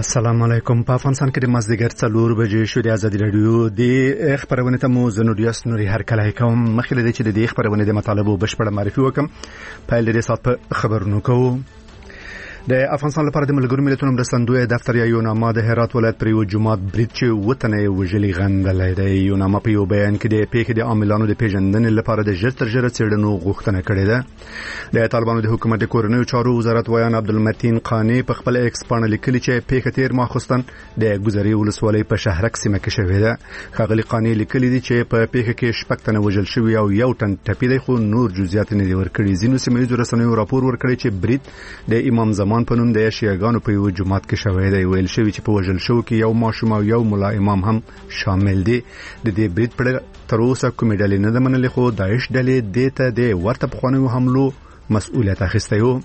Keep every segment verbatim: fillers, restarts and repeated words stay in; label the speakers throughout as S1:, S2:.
S1: السلام علیکم. په افغانستان کې د مازدیګر څلور بجې شو. د ازادي رادیو د خبرونه ته مو زنوریاس نوري هر کله کوم مخکې د چې د خبرونه د مطالبه بشپړه معرفي وکم. په لري سات په خبرونو کوو. د افغانستان لپاره د ملګرو ملتونو مرستندوی دفتر یا یوناما د هرات ولایت پر یو جماعت برید چې وطنه وجلی غندلې ده. یوناما په یو بیان کې د پیښې د عاملانو د پیژندنې لپاره د ژر تر ژره څېړنو غوښتنه کړې ده. د طالبانو د حکومت د کورنیو چارو وزارت ویان عبدالمتین قانی په خپل ایکس باندې لیکلي چې پیښه تیر ماخوستن د ګذري ولسوالۍ په شهرک سیمه کې شوې ده. ښاغلي قانی لیکلي دي چې په پیښه کې شپږ تنه وژل شوي او یو تن ټپي دی، خو نور جزئیات نه دي ورکړي. ځینو سیمه رسنیو راپور ورکړي چې برید د امام زمان په نوم د شیعاګانو په یو جماعت کې شوی دی. ویل شوی چې په وژل شو کې یو ماشوم او یو مولا امام هم شامل دي. د دې برید پر تر اوسه کومې ډلې نه ده منلې، خو داعش ډلې دې ته د ورته پخوانیو حملو مسؤلیت اخیستی و.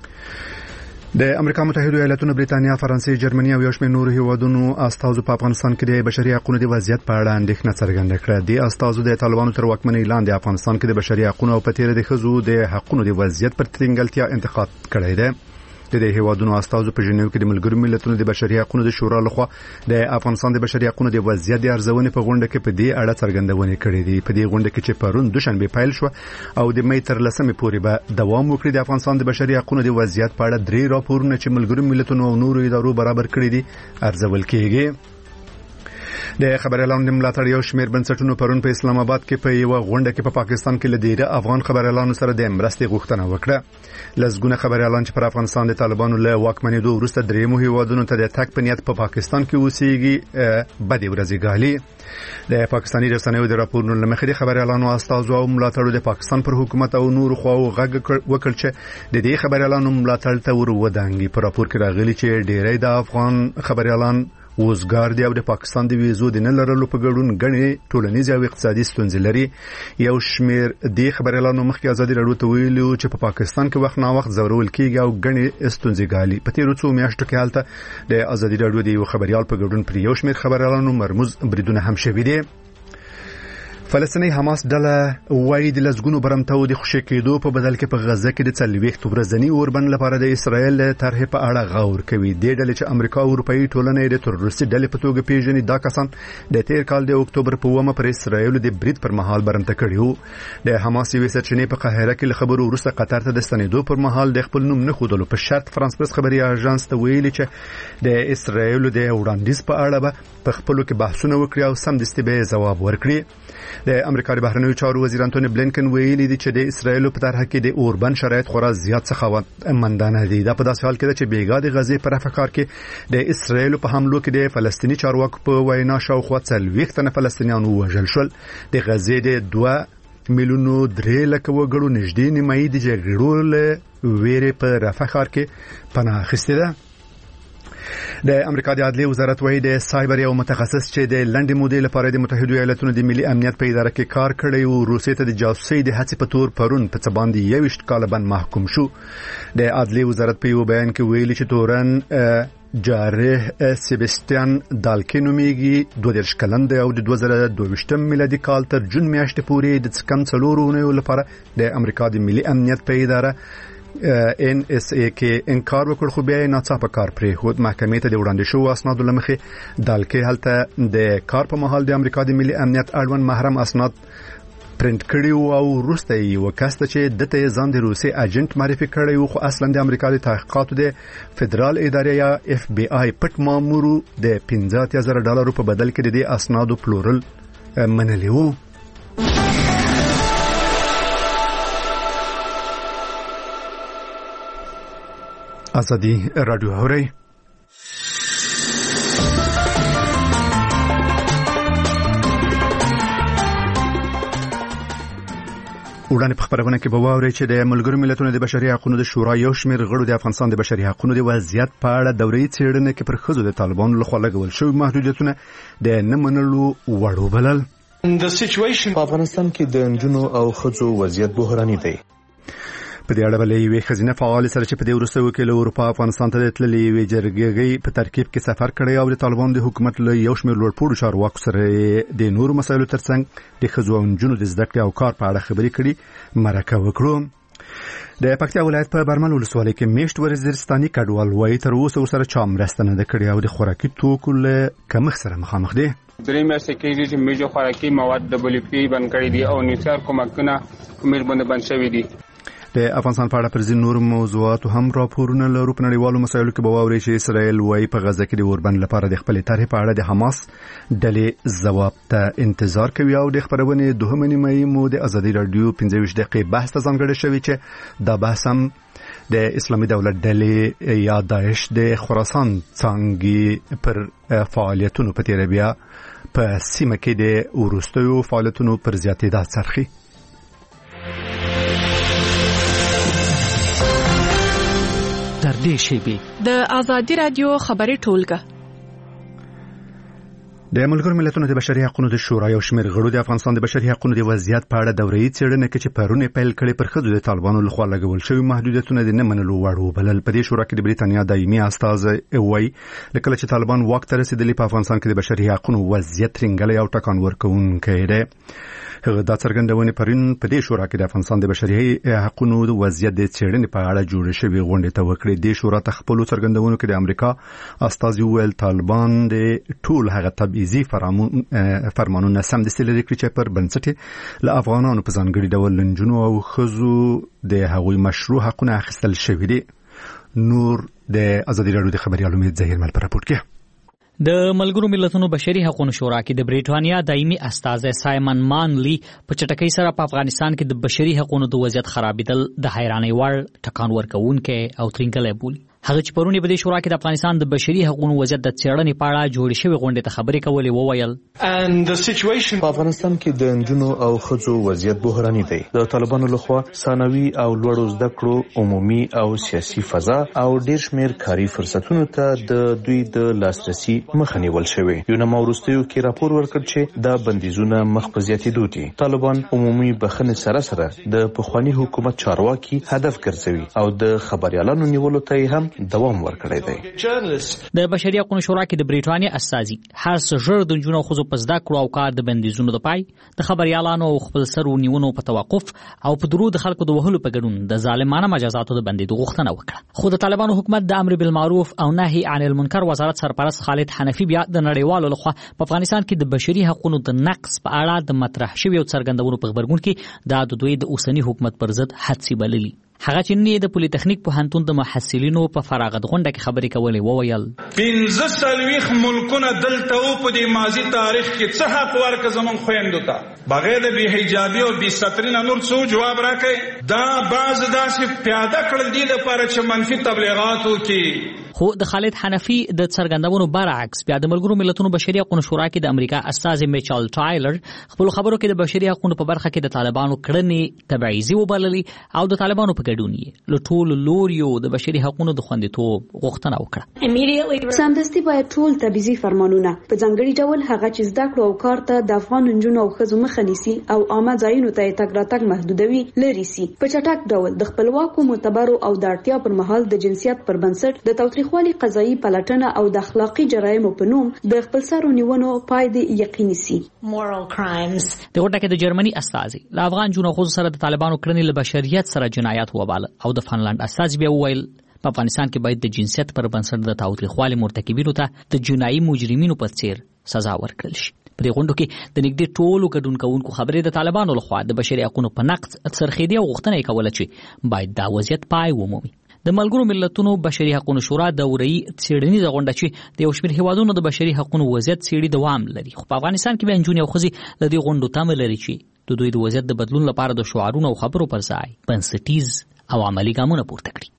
S1: د امریکا متحده ایالاتونو، بریتانیا، فرانسې، جرمني او یو شمېر نورو هیوادونو استازو په افغانستان کې د بشري حقوقو د وضعیت په اړه اندېښنه څرګنده کړه. د استازو د طالبانو تر واکمنۍ لاندې افغانستان کې د بشري حقوقو او په تیر د ښځو د حقوقو د وضعیت پر ترنګلتیا انتقاد کړی دی. د دې هیوادونو استازو په ژنیو کې د ملګرو ملتونو د بشري حقوقو د شورا لخوا د افغانستان د بشري حقوقو د وضعیت د ارزونې په غونډه کې په دې اړه څرګندونه کړې دي. په دې غونډه کې چې پرون دوشنبه پیل شو او د مې تر لسمې پورې به دوام وکړي، د افغانستان د بشري حقوقو د وضعیت په اړه درې راپورونه چې ملګرو ملتونو او نورو ادارو برابر کړي دي ارزول کېږي. د خبريالانو د ملاتړ یو شمېر بنسټونو پرون په اسلام آباد کې په یو غونډه کې په پا پاکستان کې لدیره افغان خبريالانو سره د مرستې غوښتنه وکړه. لزګونه خبريالان چې پر افغانستان د طالبانو له واکمنۍ دوه وروسته درېمو هیوادونو ته د تک په نیت په پا پاکستان کې اوسېږي بدې ورځې ګالي. د پاکستاني رسنیو د راپورونو لمخې د خبريالانو استازو او ملاتړو د پاکستان پر حکومت او نور خواو غږ وکړ چې د دې خبريالانو ملاتړ ته ور ودانګي. په راپور کې راغلي چې ډېری د افغان خبريالان وزګار دی او د پاکستان د ویزو د نه لرلو په ګډون غني ټولنیز او اقتصادي ستونزې لري. یو شمېر د خبريالانو مخکې ازادي راډیو ته ویلو چې په پا پاکستان کې وخت نا وخت زورول کیږي او غني ستونزې ګالي. په تیرو څو میاشتو کې حالت د ازادي راډیو د یو خبريال په ګډون پر یو شمېر خبريالانو مرموز بریدونه هم شوي دي. فلسطیني حماس ډله وایي د لزګونو برمتو د خوشی کېدو په بدل کې په غزه کې د څلوېښت ورځني اوربند لپاره د اسرائیل طرح په اړه غور کوي. د ډلې چې امریکا او اروپאי ټولنې د تروریستي ډلې په توګه پیژني، دا کسان د تیر کال د اکتوبر په اومه پر اسرائیل د برید پر مهال برمته کړي وو. د حماس یوې سرچینې په قاهره کې خبرو وروسته قطر ته د ستنېدو پر مهال د خپل نوم نه ښودلو په شرط فرانس پرس خبري اژانس ته ویلي چې د اسرائیل د وړاندیز په اړه به په خپلو کې بحثونه وکړي او سمدستي به ځواب ورکړي. د امریکا د بهرنیو چارو وزیر انټونی بلینکن ویلي دی چې د اسرائیل په طرح کې د اوربند شرایط خورا زیات سخاوت مندانه دي. دا په داسې حال کې ده چې بیګا د غزې پر افکار کې د اسرائیل په حملو کې د فلسطینی چارواکو په وینا شاوخوا څلوېښت تنه فلسطینیان وژل شول. د غزې د دوه میلیونو درې لکه وګړو نږدې نیمایي د جګړو له ویرې په رفح ښار کې پناه اخیستې ده. د امریکا د عدلیې وزارت وايي د سایبر یو متخصص چې د لنډې مودې لپاره د متحده ایالاتونو د ملي امنیت په اداره کې کار کړی او روسیې ته د جاسوسۍ د هڅې په تور پرون په څه باندې یویشت کاله بند محکوم شو. د عدلیې وزارت په یو بیان کې ویلي چې تورن جارح سیبستیان دالکي نومیږي، دوه دېرش کلن دی او د دوه زره دوه ویشتم میلادي کال تر جون میاشتې پورې د کم څلورو اونیو لپاره د امریکا د ملي امنیت په اداره ان اس ای کې انکار وکړ، خو بیا ناڅاپه کار پرې خود. محکمې ته د وړاندې شو اسنادو لمخې دالکي هلته د کار په مهال د امریکا د ملي امنیت اړوند محرم اسناد پرنټ کړي او وروسته یې وکاسته چې دته ځان د روسي اجنټ معرفي کړی و، خو اصلا د امریکا د تحقیقاتو د فدرال ادارې یا اف بی آی پټ مامور د پنځه اتیا زره ډالرو په بدل کې د دې اسنادو پلورل منلي وو. ازادي رادیو هوري وړاندې په خبرونه کې به واورئ چې د ملګرو ملتونو د بشري حقوقو د شورا یو شمېر غړو د افغانستان د بشري حقوقو د وضعیت په اړه دوري څېړنه کې پر ښځو د طالبانو لخوا لګول شوي محدودیتونه د نه منلو وړ وبلل.
S2: په افغانستان کې د نجونو او ښځو وضعیت بحراني دی.
S1: په دې اړه بلې یوې ښځینه فعال سره چې په دې وروستیو کې له اروپا افغانستان ته تللې یوې جرګې په ترکیب کې سفر کړی او د طالبانو د حکومت له یو شمېر لوړپوړو چارواکو سره د نورو مسایلو ترڅنګ د ښځو او نجونو د زده کړې او کار په اړه خبرې کړي مرکه وکړو. د پکتیا ولایت په برمل ولسوالۍ کې میشت وزیرستاني کډوال وایي تر اوسه ورسره چا مرسته نه ده کړې او د خوراکي توکو له کمښت سره مخامخ دي.
S3: درې میاشتې کېږي چې میجو خوراکي مواد د بلی پی بند کړي دي او نوسار کومکونه کومیر باندې بند شوي دي.
S1: د افغانستان په اړه پر ځینو نور موضوعاتو هم راپورونه لرو. په نړیوالو مسایلو کې به واورئ چې اسرائیل وایي په غزه کې د اوربند لپاره د خپلې طرحې په اړه د حماس ډلې ځواب ته انتظار کوي او د خبرونې دوهمه نیمایي مو د ازادي راډیو پنځه ویشت دقیقې بحث ته ځانګړې شوې چې دا بحث هم د اسلامي دولت ډلې یا داعش د خراسان څانګې پر فعالیتونو په تیره بیا په سیمه کې د وروستیو فعالیتونو پر زیاتېدا څرخي.
S4: در دې شیبې د ازادي رادیو خبري ټولګه
S1: د ملګرو ملتونو د بشري حقوقو د شورا یو شمېر غړو د افغانستان د بشري حقوقو د وضعیت په اړه دوره‌ای څېړنه کې چې پرونه پیل کړي پر خځو د طالبانو لخوا لګول شوی محدودیتونه د نه منلو وړ وبلل. په دې شورا کې د بریتانیا دایمي استازی وایي لکه چې طالبان واک ته رسیدلی په افغانستان کې د بشري حقوقو وضعیت رنګلې او ټکان ورکوونکی دی. هغه دا څرګندونه پرین په دې شورا کې د افغانستان د بشري حقوقو د وضعیت د څېړنې په اړه جوړ شوی غونډه ته وکړه. د شورا ته خپل څرګندونه کې د امریکا استازي ویل طالبان د ټول هغه تبعیضي فرمانونه سمدستي لري چې پر بنسټ له افغانانو په ځانګړي ډول لنجونو او خزو د هغوی مشروع حقونه اخیستل شوی دي. نور د ازادي راډیو د خبري علومي ظهیر مل پر راپور کې
S5: د ملګرو ملتونو بشري حقوقو شورا کې د بریټانیا دایمي استازی سایمن مانلی په چټکۍ سره په افغانستان کې د بشري حقوقو د وضعیت خرابېدل د حیرانۍ وړ ټکان ورکوونکی او ترنګلې بولي. هغه چې پرونی په دې شورا کې د افغانستان د بشري حقوقو وضعیت د څېړنې په اړه جوړ شوی غونډه ته خبرې کولې وویل
S2: په افغانستان کې د نجونو او ښځو وضعیت بحراني دی. د طالبانو لخوا ثانوي او لوړو زده کړو عمومي او سیاسي فضا او ډېر شمېر کاري فرصتونو ته د دوی د لاسرسي مخه نیول شوې. یو نامه وروستیو کې راپور ورکړ چې دا بندیزونه مخ په زیاتېدو دي. طالبان عمومي بخښنې سره سره د پخواني حکومت چارواکي هدف ګرځوي او د خبريالانو نیولو ته هم دوام ورکړی دی.
S5: د بشري حقوقو شورا کې د بریټانیا استازي هر څه ژر د نجونو خو په زده کړو او کار د بندیزونو د پای د خبريالانو او خپل سرو نیونو په توقف او په درو د خلکو د وهلو په ګډون د ظالمانه مجازاتو د بندیدو غوښتنه وکړه. خو د طالبانو حکومت د امر بالمعروف او نهي عن المنکر وزارت سرپرست خالد حنفي بیا د نړیوالو لخوا په افغانستان کې د بشري حقوقو د نقص په اړه د مطرح شوی او څرګندونو په خبرګون کې د دوی د اوسنی حکومت پر ضد حدسي بللي. هغه چې نه د پولی تخنیک په هنتون د محصلینو په فراغت غونډه کې خبرې کولې وویل
S6: پنځه سلويخ ملکونه دلته او په دې ماضي تاریخ کې څه حق ورکه زمون خويندو ته بغیر د بی حجابي او بی سترینه نور څو جواب راکړي. دا باز داسې پیاده کړل دي لپاره چې منفي تبلیغاتو کې.
S5: خو د خالد حنفي د څرګندونو برعکس بیا د ملګرو ملتونو بشري حقوقو شورا کې د امریکا استازي میچل ټایلر خپل خبرو کې د بشري حقوقو په برخه کې د طالبانو کړنې تبعیضي وبللي او د طالبانو په ګډون یې له ټولو لوریو د بشري حقوقو د خوندیتوب غوښتنه وکړه.
S7: سمدستي باید ټول تبعیضي فرمانونه په ځانګړي ډول هغه چې زده کړو او کار ته د افغان نجونو او ښځو مخه نیسي او عامه ځایونو ته تګ راتګ محدودوي لري سي په چټک ډول د خپلواکو معتبرو او د اړتیا پر مهال د جنسیت پر بنسټ د تاوتریخوالي قضایي پلټنه او د اخلاقی جرایمو په نوم د خپل سرو نیونو پای د یقیني سي.
S5: moral crimes د غونډه کې د جرمني استازي له افغان جنو خو سره د طالبانو کړنې له بشریت سره جنایت وباله او د فنلند استازي به ویل په افغانستان کې باید د جنسیت پر بنسټ د تاوتریخوالي مرتکبینو ته د جنایي مجرمینو په څیر سزا ورکړل شي. په دې غونډه کې د نږدې ټولو ګډون کوونکو خبرې د طالبانو لخوا د بشري حقوقو په نقض څرخېدي او غوښتنه یې کوله چې باید دا وضعیت پای ومومي. د ملګرو ملتونو بشري حقوقو شورا دوره‌ای څېړنیزه غونډه چې د یو شمېر هیوادونو د بشري حقوقو وضعیت څېړي دوام لري. خو په افغانستان کې به نجونې او ښځې له دې غونډو تمه لري چې د دوی د وضعیت د بدلون لپاره د شعارونو او خبرو پر ځای بنسټیز او عملی ګامونه پورته کړي.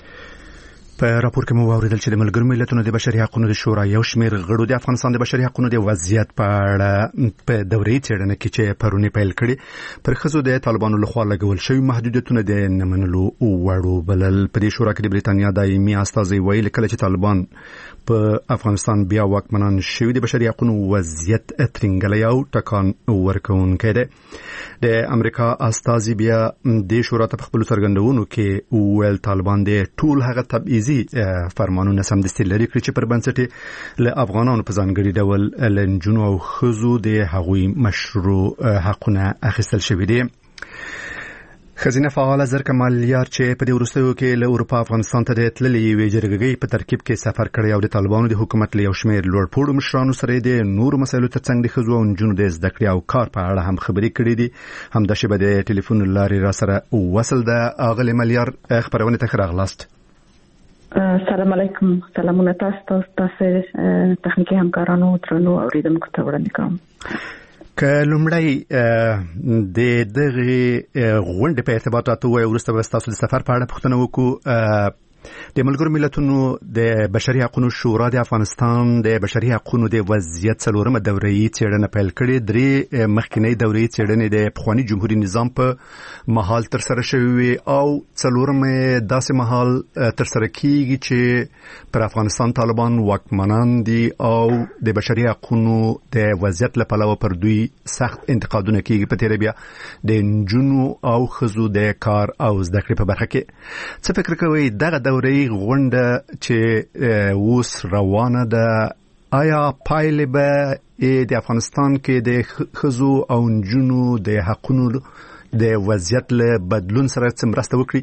S1: په راپور کې مو واوریدل چې د ملګرو ملتونو د بشري حقوقو شورا یو شمېر غړو د افغانستان د بشري حقوقو د وضعیت په اړه په دوره‌ای څېړنه کې چې پرونی پیل کړي پر خزو د طالبانو لخوا لګول شوی محدودیتونه د نه منلو وړو بلل. په دې شورا کې د بریتانیا دایمي استازی ویل کله چې طالبان په افغانستان بیا واکمنان شوی د بشري حقوقو وضعیت ترنګلې او ټکان ورکوونکی دی. د امریکا استازي بیا د شورا ته خپل څرګندونو کې ویل طالبان د ټول هغه تبعیضي فرمانونه سمدستي لري کړی چې پر بنسټ له افغانانو په ځانګړي ډول لنجونو او ښځو د هغوی مشروع حقونه اخیستل شوي دي. خزینه فعال زرکه مالیار چې په دې وروستیو کې له اروپا افغانستان ته د تللې یوې جرګې په ترکیب کې سفر کړی او د طالبانو د حکومت له یو شمېر لوړپوړو مشرانو سره د نورو مسایلو ترڅنګ د ښځو او نجونو د زده کړې او کار په اړه هم خبرې کړې دي. همداشې به د ټلیفون له لارې را سره وصل ده. اغلې مالیار خپرونې ته ښه راغلاست.
S8: السلام علیکم. سلامونه تاسو تاسو تخنیکي همکارانو درنو اوریدونکو ته وړاندې کوم.
S1: که لومړی د دغه غونډې په ارتباطاتو وایي وروسته به ستاسو د سفر په اړه پوښتنه وکړو. د ملګرو ملتونو د بشري حقوقو شورا د افغانستان د بشري حقوقو د وضعیت څلورمه دوره‌ای څېړنه پیل کړې. درې مخکینی دوره‌ای څېړنې د پخواني جمهوریت نظام په مهال تر سره شوې او څلورمه داسې مهال تر سره کیږي چې پر افغانستان طالبان واکمنان دي او د بشري حقوقو د وضعیت لپاره پر دوی سخت انتقادونه کیږي. په تیره بیا د نجونو او ښځو د کار او زده کړې په برخه کې څه فکر کوئ دغه دوره‌ای غونډه چې اوس روانه ده آیا پایلې به د افغانستان کې د ښځو او نجونو د حقوقو د وضعیت له بدلون سره څه مرسته وکړي؟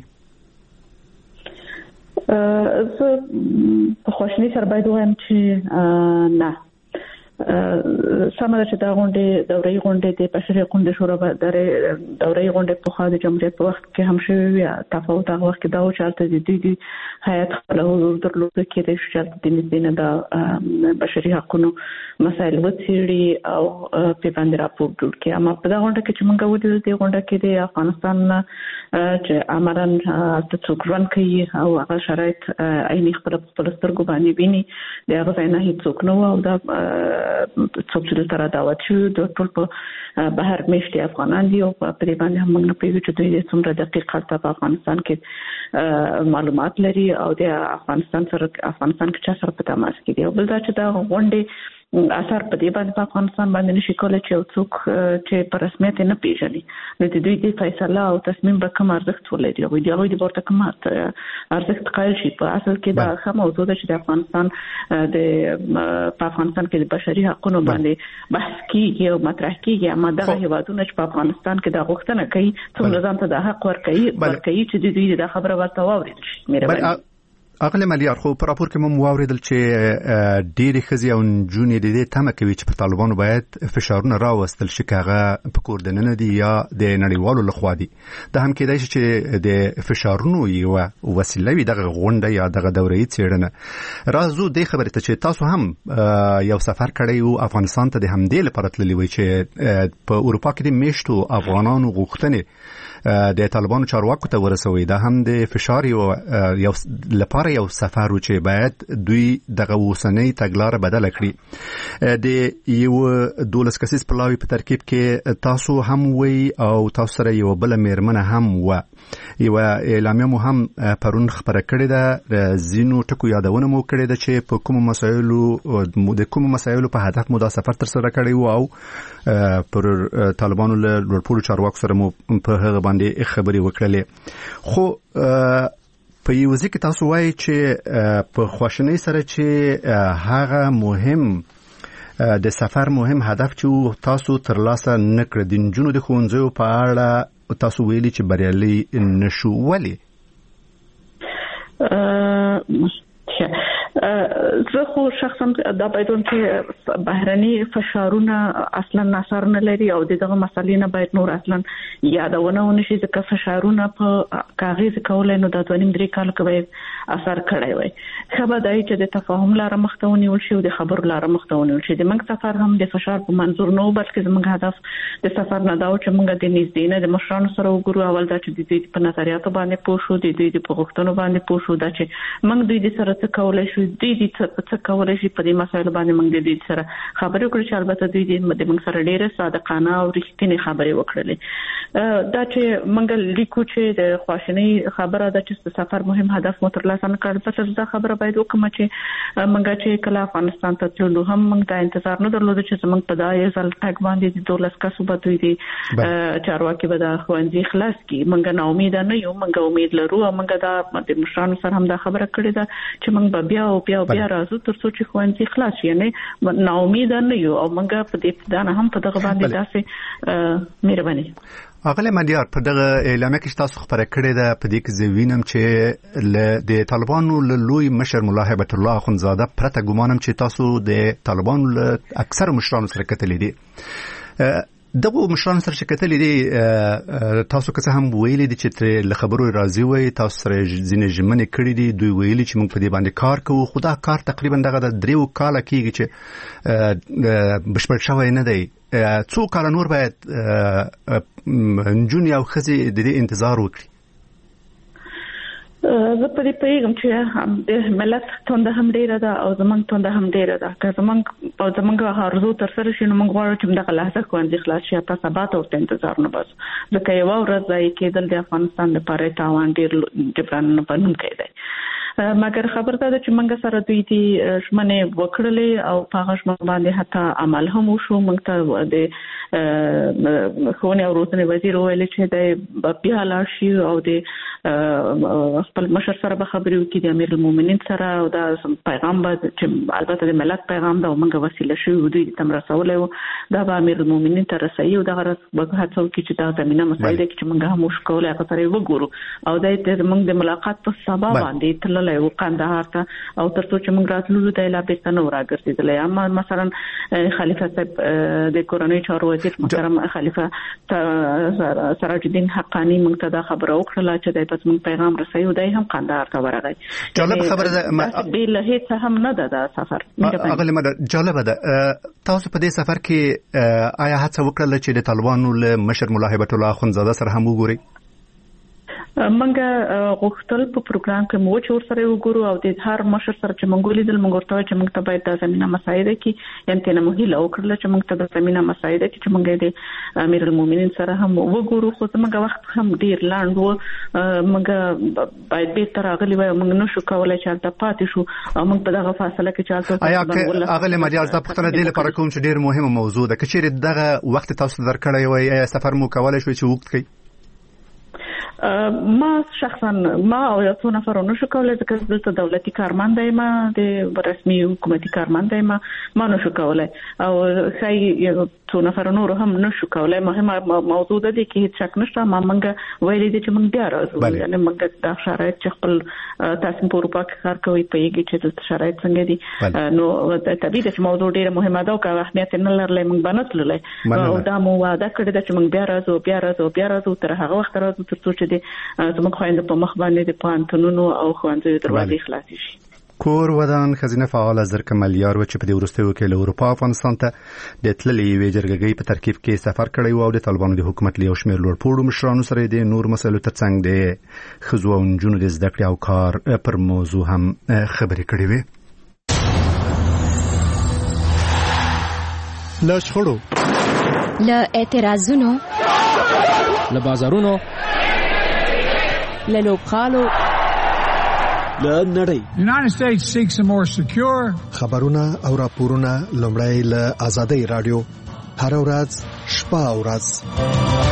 S8: زه په خواشینۍ سره باید ووایم چې نه. سمه ده چې دا غونډې دوره‌ای غونډې د بشري حقوقو شورا دوره‌ای غونډې په خوا د جمهوریت په وخت کې هم شوې وي. تفاوت هغه وخت کې دا و چې هلته د دوی د هیات خپله حضور درلوده کېدای شي چې هلته د نږدې نه د بشري حقوقو مسایل وڅېړي او پرې باندې راپور جوړ کړي. اما په دا غونډه کې چې موږ ولیدل دې غونډه کې د افغانستان چې عملاً هلته څوک ژوند کوي او هغه شرایط عیني خپله په خپلو سترګو باندې ویني د هغه ځای نه هېڅوک نه و او دا څوک چې دلته را دعوت شوي د ټول په بهر میشتي افغانان دي او په دې باندې هم موږ نه پوهېږو چې دوی څومره دقیق هلته په افغانستان کې معلومات لري او د افغانستان سره افغانستان کې چا سره په تماس کې دي. او بل دا چې دا غونډې اثر په دې باندې په افغانستان باندې نشي کولای چې یو څوک چې په رسمیت نه پیژني نو د دوی د فیصله او تصمیم به کوم ارزښت ولري او د هغوی د ورته کوم ارزښت قایل شي. په اصل کې دا ښه موضوع ده چې د افغانستان د په افغانستان کې د بشري حقوقو باندې بحث کیږي او مطرح کیږي. اما دغه هیوادونه چې په افغانستان کې دا غوښتنه کوي څومره ځان ته د حق ورکوي ورکوي چې د دوی د خبره ورته واورېدل شي. مهرباني.
S1: اغلې مالیار خو په راپور کې مو واوریدل چې ډېرې ښځې او نجونې د دې تمه کوي چې پر طالبانو باید فشارونه راوستل شي که هغه په کور دننه دي یا د نړیوالو لخوا دي. دا هم کېدای شي چې د فشارونو یوه وسیله وي دغه غونډه یا دغه دوره‌ای څېړنه. راځو دې خبرې ته چې تاسو هم یو سفر کړی و افغانستان ته د همدې لپاره تللي وئ چې په اروپا کې د میشتو افغانانو غوښتنې د طالبانو چارواکو ته ورسوي. دا هم د فشار یو لپاره یو سفر و چې باید دوی دغه اوسنۍ تګلاره بدله کړي. د یو دولس کسیز پلاوي په ترکیب کې تاسو هم وی او تاسو سره یو بل میرمنه هم و. یو اعلامیه مو هم پرون خبره کړې ده. زینو ټکو یادونه مو کړې ده چې په کوم مسایلو د کوم مسایلو په هدف مو دا سفر تر سره کړی و او پر طالبانو له لوړپوړو چارواکو سره مو په هغه باندې خبرې وکړلې. خو په یو ځکه تاسو وایي چې په خواشینۍ سره چې هغه مهم د سفر مهم هدف چې تاسو ترلاسه نه کړ د نجونو د ښوونځیو په اړه تاسو ویلي چې بریالي نشو. ولې؟
S8: زه خو شخصا دا باید وایم چې بهرني فشارونه اصلا اثر نه لري او دغه مسلې نه باید نور اصلا یادونه ونشي ځکه فشارونه په کاغذ کولای نو د دوه نیم درې کال کې باید اثر کړی وي. ښه به دا چې د تفاهم لاره مخته ونیول شي او د خبرو لاره مخته ونیول شي. د موږ سفر هم د فشار په منظور نه و بلکې زموږ هدف د سفر نه دا و چې موږ د نږدې نه د مشرانو سره وګورو. اول دا چې د دوی په نظریاتو باندې پوه شو د دوی په غوښتنو باندې پوه شو دا چې موږ دوی د سره څه کولی شو دوی د څه کولی شي په دې مسایلو باندې موږ د دوی سره خبرې وکړو چې البته دوی د موږ سره ډېرې صادقانه او رښتینې خبرې وکړلې. دا چې موږ لیکو چې د خواشینۍ خبره ده چې د سفر مهم هدف مو ترلاسه نه کړ. البته دا خبره باید وکړم چې موږ چې کله افغانستان ته تللو هم موږ دا انتظار نه درلود چې زموږ په دا یو ځل تګ باندې د دولس کسو به دوی د چارواکي به دا ښوونځي خلاص کړي. موږ ناامیده نه یو، موږ امید لرو او موږ دا د مشرانو سره هم دا خبره کړې ده چې موږ به بیا او بیا بیا راځو تر څو چې ښوونځي خلاص شي. یعنې ناامیده نه یو او موږ په دې دا نه هم په دغه باندې داسې مهرباني.
S1: اغله مدیار په دغه اعلامیه کې تاسو خبره کړې ده په دې کې زوینم چې د طالبانو له لوی مشر مولا هیبت الله اخونزاده پرته ګمانم چې تاسو د طالبانو له اکثر مشرانو سره کتلې دي. دغه مشرانو سره کتلې دي، تاسو که څه هم ویلي دي چې له خبرو راضي وي، تاسو سره ځینې ژمنې کړې دي، دوی ویلي چې موږ په دې باندې کار کوو، خو دا کار تقریبا دغه د دریو کاله کېږي چې بشپړ شوی نه دی. څو کاله نور باید نجونې او ښځې د دې انتظار وکړي؟
S8: زه په دې پیغام چې د ملت تونده هم ډیره ده او زمونږ تونده هم ډیره ده. که زمونږ او زمونږ هارزو تر سره شي نو موږ غواړو چې دغه لحظه ښوونځي خلاص شي، په سبا ته ورته انتظار نه باسو، ځکه یوه ورځ ضایع کېدل د افغانستان لپاره تاوان ډیر جبران نه بنونکی دی. مګر خبر ده چې موږ سره دوی دي ژمنې وکړلې او په هغه ژمنو باندې حتی عمل هم وشو. موږ ته د ښوونې او روزنې وزیر وویل چې دی بیا لاړ شي او د خپل مشر سره به خبرې وکړي، د امیر المؤمنین سره، او دا پیغام به چې البته د ملت پیغام ده او موږ وسیله شوي دوی ته رسولی و، دا به امیر المؤمنین ته رسوي او دغه ورځ به هڅه وکړي چې دا زمینه مسایل چې موږ هم وشو کولی هغه سره یې وګورو او دا موږ د ملاقات په سبا باندې تللی و قندهار ته، او تر څو چې موږ راتللو دی لا بیرته نه و راګرځېدلی. اما مثلا خلیفه صاحب د کورنۍ چارو وزیر محترم خلیفه سراج الدین حقانی موږ ته دا خبره وکړله چې دی بس موږ پیغام رسوي او دی هم قندهار ته ورغی.
S1: جالب خبره ده،
S8: بې له هېڅ هم نه ده دا سفر.
S1: اغلې مده جالبه ده. تاسو په دې سفر کې آیا هڅه وکړله چې د طالبانو له مشر مولا هیبت الله اخونزاده سره هم وګورئ؟
S8: منګه غوښتل په پروګرام کې مو چې ورسره وګورو او د هر مشر سره چې موږ لیدل موږ ورته چې موږ ته باید د زمينه مسایده کې یعنی ته موږ هیله وکړل چې موږ ته د زمينه مسایده کې چې موږ د امیر المؤمنین سره هم وګورو، خو موږ وخت هم ډیر لاند و، موږ باید به تر اغلی وای موږ نشو کولای چې تاسو پاتې شو او موږ په دغه فاصله کې چالتو
S1: آیا اغلی مجال تاسو په دې لپاره کوم چې ډیر مهمه موضوع ده، کچېر دغه وخت تاسو درکړی وای آیا سفر مو کولای شو چې وخت کوي؟
S8: ما شخصا ما او یو څو نفر نشو کولای ځکه دلته دولتي کارمند یم، د رسمي حکومتي کارمند یم، ما نشو کولای او ښایي یو څو نفر نور هم نشو کولای. مهمه موضوع ده کې هیڅ شک نشته. ما موږ ویلي دي چې موږ بیا راځو، یعنی موږ د شرایط چې خپل تاسو په اروپا کې کار کوي په یوه چې د شرایط څنګه دي نو طبیعي ده چې موضوع ډیره مهمه ده او که اهمیت نه لرلای موږ باندې تللی او دا مو وعده کړې ده چې موږ بیا راځو بیا راځو بیا راځو تر هغه وخت راځو تر څو چې د زموږ خويند په مخ باندې د پانتونونو او خوانځو دروازې خلاصې شي.
S1: کور ودان خزینه فعال زرک ملیار و چې په دې وروستیو کې له اروپا افغانستان ته د تللې وی جرګګۍ په ترکیب کې سفر کړی او د طالبانو د حکومت له شمیر لوړ پوړو مشرانو سره د نور مسایلو ترڅنګ د خزو او جنونو د زده کړې او کار پر موضوع هم خبرې کړې وي.
S9: له شخړو،
S10: له اعتراضونو،
S9: له بازارونو،
S10: له لوبخالو،
S9: له نړۍ.
S11: United States seeks a more secure.
S9: خبرونه او راپورونه لومړی له آزادۍ رادیو هر ورځ شپه او ورځ.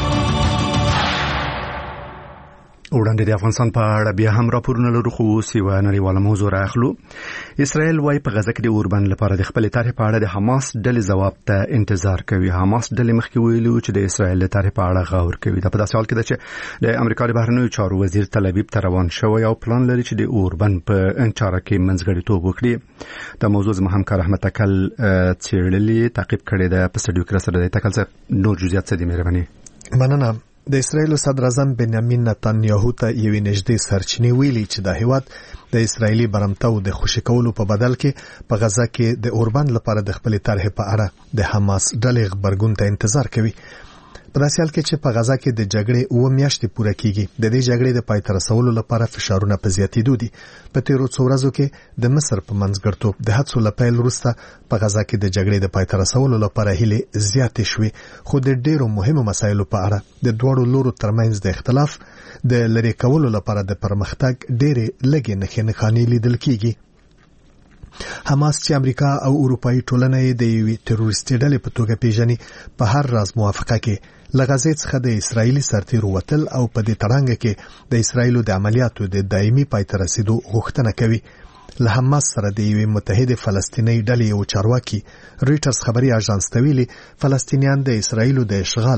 S1: وړاندې د افغانستان په اړه بیا هم راپورونه لرو، خو اوس یوه نړیواله موضوع راخلو. اسرائیل وايي په غزه کې د اوربند لپاره د خپلې طرحې په اړه د حماس ډلې ځواب ته انتظار کوي. حماس ډلې مخکې ویلي چې د اسرائیل د طرحې په اړه غور کوي. دا په داسې حال کې ده چې د امریکا د بهرنیو چارو وزیر تل ابیب ته روان شوی او پلان لري چې د اوربند په چاره کې منځګړیتوب وکړي. دا موضوع زما همکار احمد تکل څېړلې تعقیب کړې ده. په سټډیو کې راسره دی تکل صاحب، نور جزئیات څه دي؟ مهرباني.
S9: مننه. د اسرائیل صدر اعظم بنیامین نتانیاهو ته یوې نږدې سرچینې ویلي چې د هیواد د اسرائیلي برمتو د خوشی کولو په بدل کې په غزه کې د اوربند لپاره د خپل طرحې په اړه د حماس ډلې خبرګون ته انتظار کوي. په داسې حال کې چې په غزه کې د جګړې اوه میاشتې پوره کیږي، د دې جګړې د پای ته رسولو لپاره فشارونه په زیاتېدو دي. په تیرو څو ورځو کې د مصر په منځګړیتوب د هڅو له پیل وروسته په غزه کې د جګړې د پای ته رسولو لپاره هیلې زیاتې شوې، خو د ډېرو مهمو مسایلو په اړه د دواړو لورو ترمنځ د اختلاف د لرې کولو لپاره د پرمختګ ډېرې لږې نښې نښانې لیدل کیږي. حماس چې امریکا او اروپאי ټولنه یې د یوې تروریستي ډلې په توګه پیژني، په هر راز موافقه کې له غزې څخه د اسرایلي سرتیرو وتل او په دې تړانګه کې د اسرایلو د عملیاتو د دایمي پای ته رسیدو غوښتنه کوي. له حماس سره د یوې متحده فلسطیني ډلې یو چارواکي رويټرز خبري اژانس ته ویلي فلسطینیان د اسرایلو د اشغال،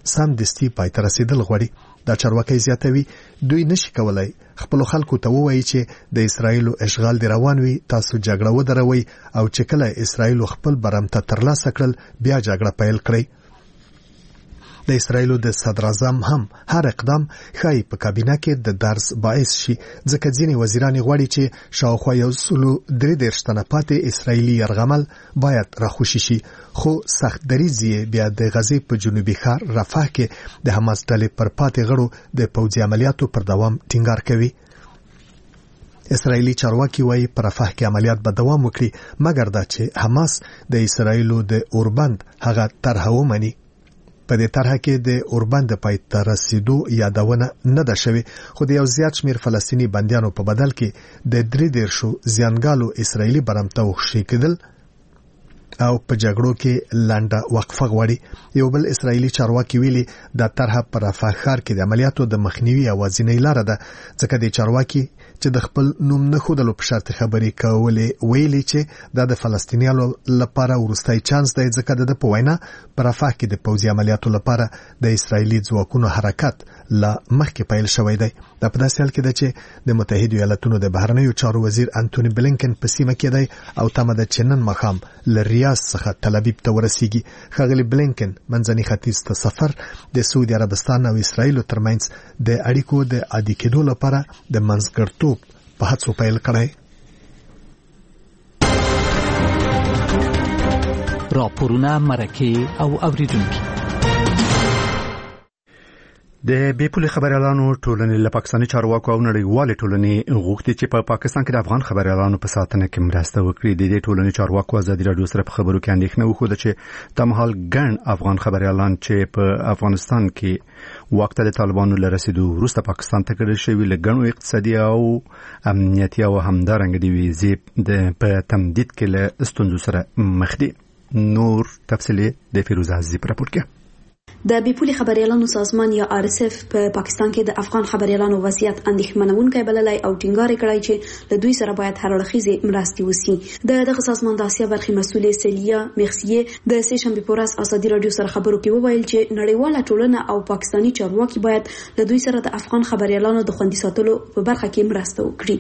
S9: سم دستی پای تر رسیدل غواړي. دا چارواکي زیاتوي دوی نشي کولای خپل خلکو ته ووایي چې د اسرایل اشغال دی روان وي، تاسو جګړه ودروي او چې کله اسرایل خپل برمته ترلاسه کړل بیا جګړه پیل کړئ. د اسرایل د صدر اعظم هم هر اقدام خای په کابینه کې د درس باعث شي، ځکه ځینې وزیران غواړي چې شاوخوا یو سلو درې دېرش تنه پاتې اسرایلی یرغمل باید راخوشي شي، خو سخت دریځ بیا د غزې په جنوبي ښار رفح کې د حماس ډلې پر پاتې غړو د پوځي عملیاتو پر دوام ټینګار کوي. اسرایلی چارواکي وایي پر رفح کې عملیات به دوام وکړي، مګر دا چې حماس د اسرایل د اوربند هغه طرح ومني. په دې طرح کې د اوربند پای ته رسیدو یادونه نه ده شوې، خو د یو زیات شمیر فلسطینی بندیانو په بدل کې د درې دیرشو زیانګالو اسرایلی برمته وښي کېدل او په جګړو کې لنډه وقفه غواړي. یو بل اسرایلی چارواکي ویلي دا طرح پر رفح ښار کې د عملیاتو د مخنیوي اوازینۍ لاره ده، ځکه د چارواکي چې د خپل نوم نه خودلو په شرط خبرې کولې ویلي چې دا د فلسطینیانو لپاره ورستای چانس دی، ځکه د په وینا پر رفح کې د پوځي عملیاتو لپاره د اسرایلی ځواکونو حرکت لا مخکې پیل شوی دی. دا په داسې حال کې ده چې د متحده ایالاتونو د بهرنیو چارو وزیر انټونی بلینکن په سیمه کې دی او تمه ده چې نن ماښام له ریاض څخه تل ابیب ته ورسیږي. ښاغلي بلینکن منځني ختیځ ته سفر د سعودي عربستان او اسرایل ترمنځ د اړیکو د عادي کېدو لپاره د منځګړیتوب په هڅو پیل کړی.
S10: راپورونه مرکه او اوریدونکو
S1: د بیپولي خبريالانو ټولنې له پاکستاني چارواکو او نړیوال ټولنې غوښتي چې په پاکستان کې د افغان خبريالانو په ساتنه کې مرسته وکړي. د دې ټولنې چارواکو ازادي رادیو سره په خبرو کې اندېښنه وښوده چې د مهال ګڼ افغان خبريالان چې په افغانستان کې وخت د طالبانو له رسیدو وروسته پاکستان ته کډه شوی له ګڼو اقتصادي او امنیتي او همدارنګه د ویزې د په تمدید کې له ستونزو سره مخ دي. نور تفصیلی د فیروز عزیزی پر راپور کې.
S7: د بیپولي خبريالانو سازمان یا آر اس اف په پاکستان کې د افغان خبريالانو وضعیت اندېښمنونکی بللی او ټینګار کړی چې له دوی سره باید هر اړخیزې مرستې وشي. د دغه سازمان د اسیا برخې مسؤل سیلیا میخسیه د سه شنبه په ورځ ازادي رادیو سره خبرو کې وویل چې نړیواله ټولنه او پاکستاني چارواکي باید له دوی سره د افغان خبريالانو د خوندي ساتلو په برخه کې مرسته وکړي.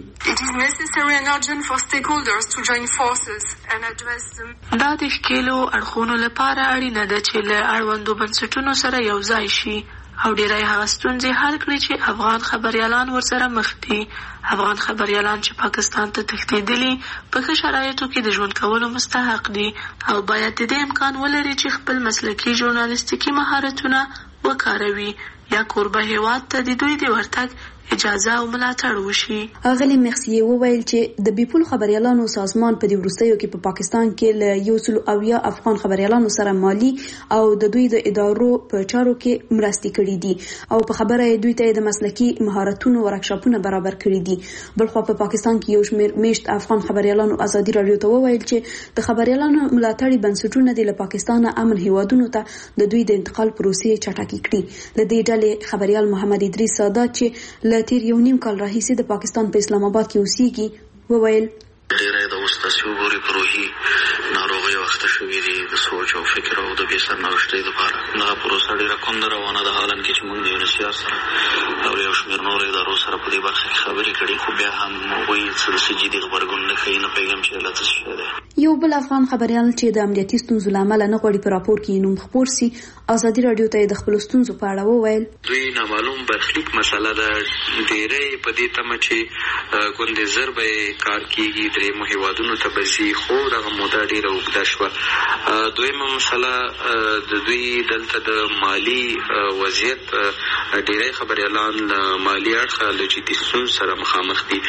S12: دا د ښکېلو اړخونو لپاره اړینه ده چې له اړوندو بنسټونو سره یو ځای شي او ډیری هغه ستونزې حل کړي چې افغان خبريالان ورسره مخ دي. افغان خبريالان چې پاکستان ته تښتېدلي په ښه شرایطو کې د ژوند کولو مستحق دي او باید د دې امکان ولري چې خپل مسلکي ژورنالیستیکي مهارتونه وکاروي یا کوربه هیواد ته د دوی د ورتګ اجازه او ملاتړ وشي.
S7: اغلی مخسیه وویل چې د بیپول خبريالانو سازمان په دې وروستیو کې په پاکستان کې له یو سل اویا افغان خبريالانو سره مالی او د دوی د ادارو په چارو کې مرستې کړې دي او په خبره دوی ته د مسلکي مهارتونو ورکشاپونه برابر کړي دي. بلخو په پاکستان کې یو شمېر میشت افغان خبريالانو ازادي رادیو ته وویل چې د خبريالانو ملاتړي بنسټونه د پاکستان امن هیوادونو ته د دوی د انتقال پروسې چټکې کړي. د دې ډلې خبريال محمد ادریس سادات چې تیر یو نیم کال راهیسې د پاکستان په اسلام آباد کې اوسېږي وویل
S13: ډیره د اوساسیو ګوري پروهي ناروغي وخت شوې دي د سوچ او فکر او د به سرنوشتي لپاره دا پروسه ډیره کوم روانه ده حالان کې چې موږ د یونیسیار سره او یو شمېر نور ادارو سره په دې برخه کې خبرې کړې خو بیا هم وایي چې جدي خبرګون نه کوي نه پیغام چې لا څه شي.
S7: یو بل افغان خبريال چې د امنیتي ستونزو لامل نه غوړي په راپور کې نوم خبر سي ازادي رادیو ته د خپل ستونزو په اړه وویل
S13: دوی نامعلوم برخلیک مسله ده ډیره په دې تمه چې ګوندې زر به کار کیږي درې مهیوادونو ته بزي خو دغه موده ډیره اوږده شوه. دویمه مسله د دوی دلته د مالی وضعیت ډیری خبريالان مالی اړخه له جدي ستونزو سره مخامخ دي.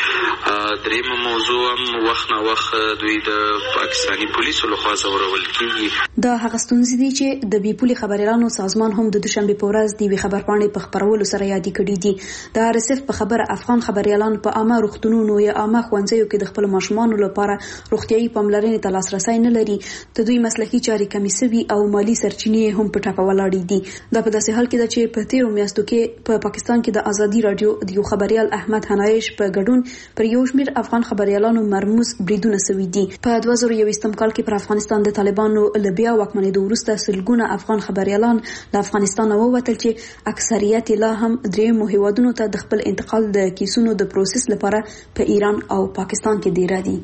S13: دریمه موضوع هم وخت نه وخت دوی د پاکستاني پولیسو لخوا ځورول کیږي.
S7: دا هغه ستونزې دي چې د بیپولي خبريالانو سازمان هم د دوشنبه په ورځ د خبرپاڼې په خبرولو سره یادې کړې دي. د آر اس اف په خبره افغان خبريالان په عامه روغتونونو یا عامه ښوونځیو کې د خپل ماشومانو لپاره روغتيایي پاملرنې ته لاسرسي نه لري. د دوی مسلکي چارې کمې سوي او مالی سرچینې هم په ټاپه ولاړې دي. دا په داسې حال کې ده چې په تیرو میاشتو کې په پاکستان کې د ازادي رادیو د یو خبريال احمد حنایش په ګډون پر یو شمېر افغان خبريالانو مرموز بریدونه سوي دي. په دوه زره یوویشتم کال کې پر افغانستان د طالبانو لبیا واکمنېدو وروسته سلګونه افغان خبريالان خبريالان له افغانستان ووتل چې اکثریت لا هم درې هیوادونو ته د خپل انتقال د کیسونو د پروسس لپاره په ایران او پاکستان کې دی را دي.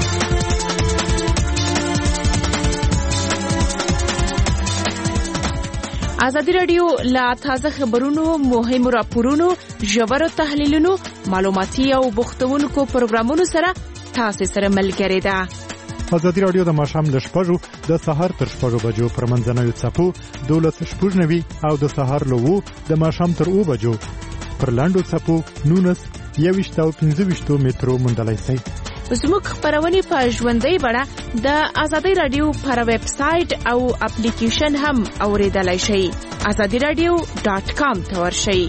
S4: ازادي رادیو لا تازه خبرونو، مهمو راپورونو، ژورو تحلیلونو، معلوماتي او بوختونکو پروګرامونو سره تاسو سره ملګری ده.
S14: ازادي رادیو د ماښام له شپږو د سهار تر شپږو بجو پر منځنوي څپو دولس شپږ نوي او د سهار له وو د ماښام تر اوو بجو پر لاندو څپو نونس یويشت او پنځه ویشت مترو موندلای شئ.
S4: زموږ خبرونه په ژوندۍ بڼه د ازادي رادیو پر ویب سټ او اپلیکیشن هم اوریدلای شئ. ازادي رادیو ډاټ کام ته ورشئ.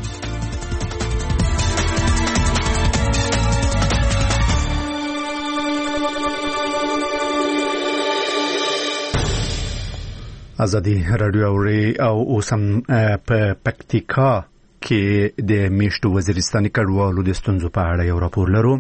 S1: ازادي رادیو اوري او اوسم په پکتیکا کې د میشتو وزیرستاني کډوالو د ستونزو په اړه یو راپور لرو.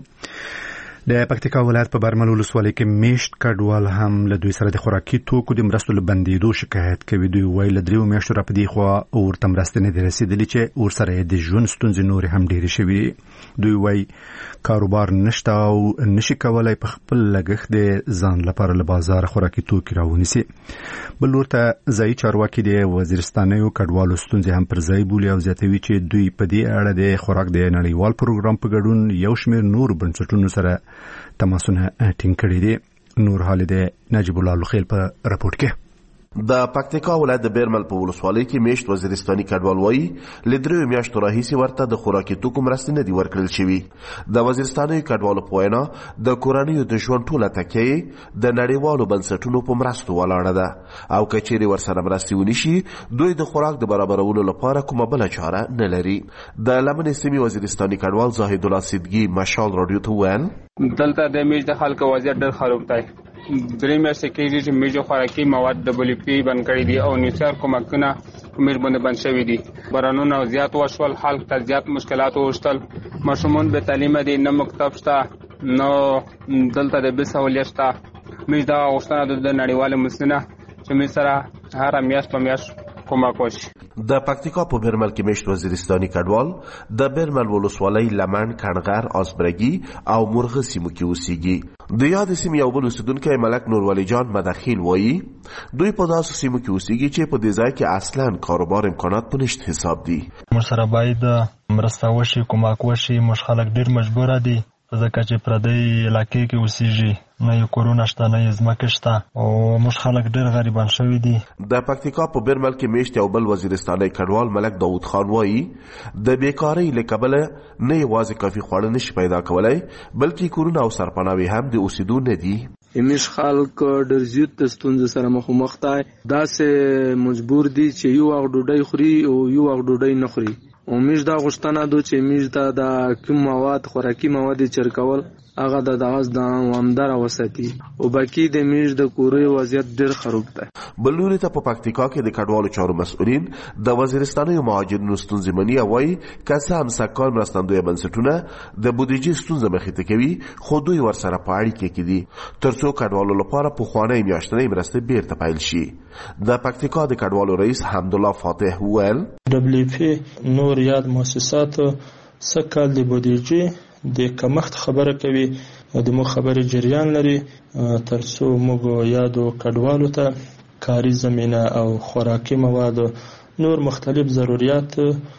S1: د پکتیکا ولایت په برمل ولسوالۍ کې میشت کډوال هم له دوی سره د خوراکي توکو د مرستو له بندېدو شکایت کوي. دوی وایي له دریو میاشتو را په دې خوا ورته مرستې نه دي رسېدلې چې ورسره د ژوند ستونزې نورې هم ډېرې شوي. دوی وایي کاروبار نشته او نشي کولی په خپل لګښت د ځان لپاره له بازار خوراکي توکي راونیسي. بل لور ته ځایي چارواکي د وزیرستانیو کډوالو ستونزې هم پر ځای بولي او زیاتوي چې دوی په دې اړه د خوراک د نړیوال پروګرام په ګډون یو شمېر نور بنسټونو سره تماسونه ټینګ کړي دي. نور حال د نجیب الله لخیل په راپورټ کې.
S15: د پکتیکا ولایت د بیرمل په ولسوالۍ کې میشت وزیرستاني کډوال وایي له دریو میاشتو راهیسې ورته د خوراکي توکو مرستې نه دي ورکړل شوي. د وزیرستاني کډوالو په وینا د کورنیو د ژوند ټوله تکیه د نړیوالو بنسټونو په مرستو ولاړه ده او که چیرې ورسره مرستې ونشي دوی د خوراک د برابرولو لپاره کومه بله چاره نه لري. د لمنې سیمې وزیرستاني کډوال زاهد الله صدقي مشال رادیو ته وویل
S3: دلته د میش د خلکو وضعیت ډېر خراب دی. درې میاشتې کېږي چې میجو خوراکي مواد ډبلیو پی بند کړي دي او نوسار کومکونه میج باندې بند شوي دي. بارانونه زیات وشول، خلک ته زیات مشکلات وشتل. ماشومان به تعلیم دي، نه مکتب شته، نه دلته د بل سهولیت شته. میج دا غوښتنه د نړیوالو مسلونه چې میج سره هر میاشت په میاشت کومک وشي.
S15: د پکتیکا په بیرمل کې میشت وزیرستاني کډوال د بیرمل ولسوالۍ لمن، کڼغر، آسبرګي او مرغه سیمو کې اوسېږي. د یاد سیمې یو بل اوسېدونکی ملک نورولی جان مدخیل وایي دوی په داسې سیمو کې اوسېږي چې په دې ځای کې اصلا کاروبار امکانات په نشت حساب دي.
S16: موږ سره باید مرسته وشي، کومک وشي. موږ خلک ډېر مجبوره دي ځکه چې پردی علاقې کې اوسېږي، نه یې کورونه شته، نه یې ځمکې شته او موږ خلک ډېر غریبان شوي دي.
S15: د پکتیکا په بیرمل کې میشت یو بل وزیرستاني کډوال ملک داود خان وایي د بیکارۍ له کبله نه یوازې کافي خواړه نشي پیدا کولی بلکې کورونه او سرپناوي هم د اوسېدو نه دي.
S17: همیش خلک ډېر زیات د ستونزو سره مخامخ دي. داسې مجبور دي چې یو وخت ډوډۍ خوري او یو وخت ډوډۍ نه خوري. او میش دا غوښتنه ده چې میش دا د کوم مواد خوراکي مواد چرکول هغه د دغه د عوامدار وساتي او باقي د میش د کوري وضعیت ډېر خراب دی.
S15: بل لوري ته په پکتیکا کې د کډوالو چارو مسؤلین د وزیرستاني مهاجرینو ستونزې مني او وایي که څه هم سږکال مرستندویه بنسټونه د بودیجې ستونزه مخې ته کوي خو دوی ورسره په اړیکه کې دي تر څو کډوالو لپاره پخوانۍ میاشتنۍ مرستې بیرته پیل شي. د پکتیکا د کډوالو رئیس حمدالله فاتح وویل
S16: دبلیو پی نور یاد مؤسسات سږکال د بودیجې د کمښت خبره کوي او د مو خبرې جریان لري تر څو موږ یادو کډوالو ته کاري زمینه او خوراکي مواد نور مختلف ضرورت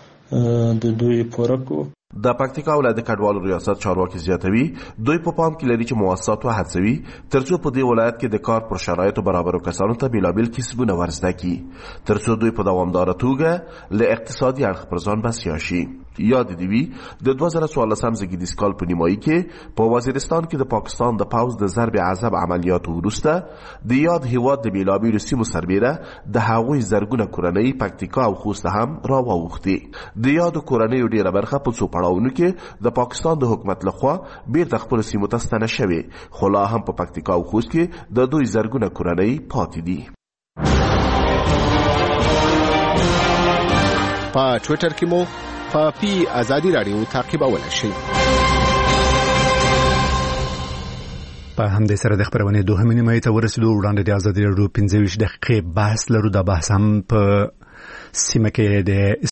S16: د دوی پوره کو.
S15: د پکتیکا ولایت د کډوالو ریاست چارواکي زیاتوي دوی په پام کې لري چې مؤسسات وهڅوي تر څو په دې ولایت کې د کار پر شرایطو برابرو کسانو ته بېلابېل کسبونه ورزده کړي تر څو دوی په دوامداره توګه له اقتصادي اړخ پر ځان بسیا شي. یاد دی وی د دوه زره څوارلسم زېږدیز کال په نیمایي کې په وزیرستان کې د پاکستان د پوځ د ضرب عذاب عملیاتو وروسته د یاد هیواد د بېلابېلو سیمو سربیره د هغوی زرګونه کورنۍ پکتیکا او خوست هم راواوښتې. د یادو کورنیو ډېره برخه په څو پړاوونو کې د پاکستان د حکومت لخوا بیرته خپلو سیمو ته ستنه شوې خو لا هم په پکتیکا او خوست کې د دوی زرګونه کورنۍ پاتې دي.
S18: په ټویټر کې مو په پی ازادي رادیو تعقیبولای شئ.
S1: په همدې سره د خبرونې دوهمې نیمایي ته ورسېدو. وړاندې د ازادي رادیو پنځه ویشت دقیقې بحث لرو. دا بحث هم په سیمه کې د